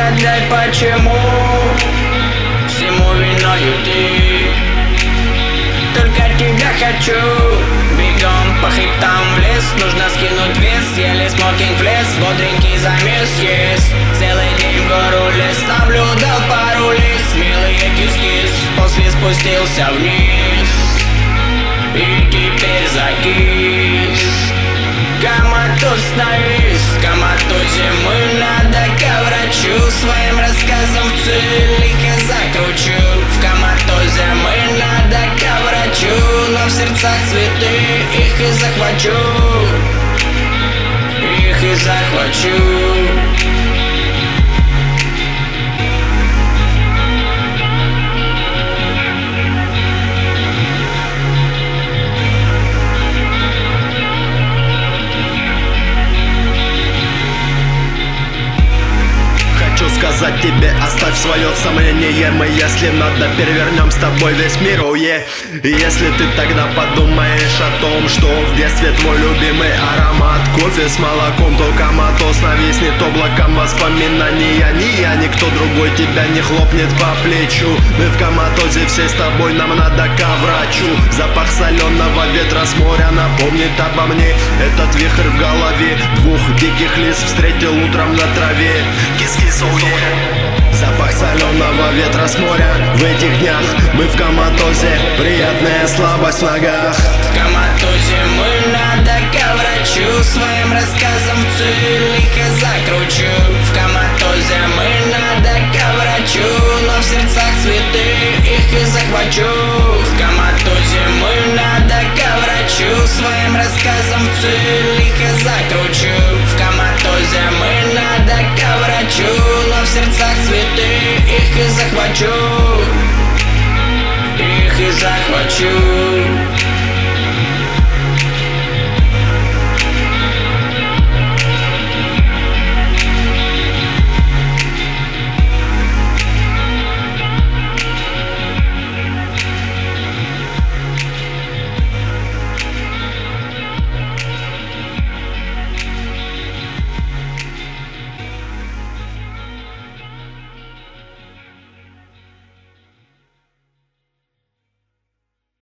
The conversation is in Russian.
Угадай, почему всему виною ты. Только тебя хочу. Бегом по хребтам в лес, нужно скинуть вес. Еле смокинг в лес, бодренький замес есть. Целый день в гору лес, наблюдал пару лис. Милые кис-кис, после спустился вниз и теперь закис. Коматоз навис, коматозе мы надо ко врачу. Своим рассказом цель их и закручу. В коматозе мы надо ко врачу, но в сердцах цветы их и захвачу. Их и захвачу. Сказать тебе, оставь свое сомнение. Мы, если надо, перевернем с тобой весь мир, И если ты тогда подумаешь о том, что в детстве твой любимый аромат кофе с молоком, то коматоз нависнет облаком воспоминания. Ни я, никто другой тебя не хлопнет по плечу. Мы в коматозе все с тобой, нам надо ко врачу. Запах соленого ветра с моря напомнит обо мне. Этот вихрь в голове двух диких лис встретил утром на траве. Кис-кис, запах соленого ветра с моря. В этих днях мы в коматозе, приятная слабость в ногах. В коматозе мы надо ко врачу. Своим рассказом цель их и закручу. В коматозе мы надо ко врачу, но в сердцах цветы их и захвачу. В коматозе мы надо ко врачу. Своим рассказом цель их и закручу. В коматозе мы надо ко врачу, но в сердцах цветы их и захвачу. Их и захвачу.